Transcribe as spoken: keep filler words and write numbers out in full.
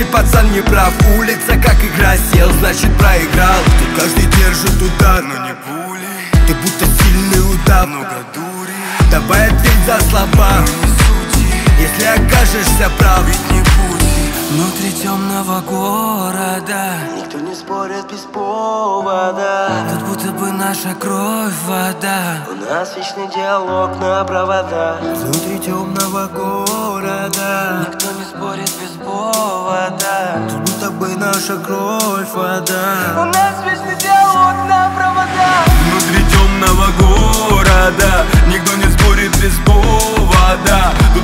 Если пацан не прав, улица как игра, сел, значит проиграл. Тут каждый держит удар, но не пули. Ты будто сильный удав, много дури. Давай ответь за слова, не суди. Если окажешься прав, ведь не пути. Внутри темного города никто не спорит без повода. Тут будто бы наша кровь вода. У нас вечный диалог на провода. Внутри темного города Никто не спорит без повода. тут будто бы наша кровь вода. У нас вечный диалог на провода. Внутри темного города никто не спорит без повода. Тут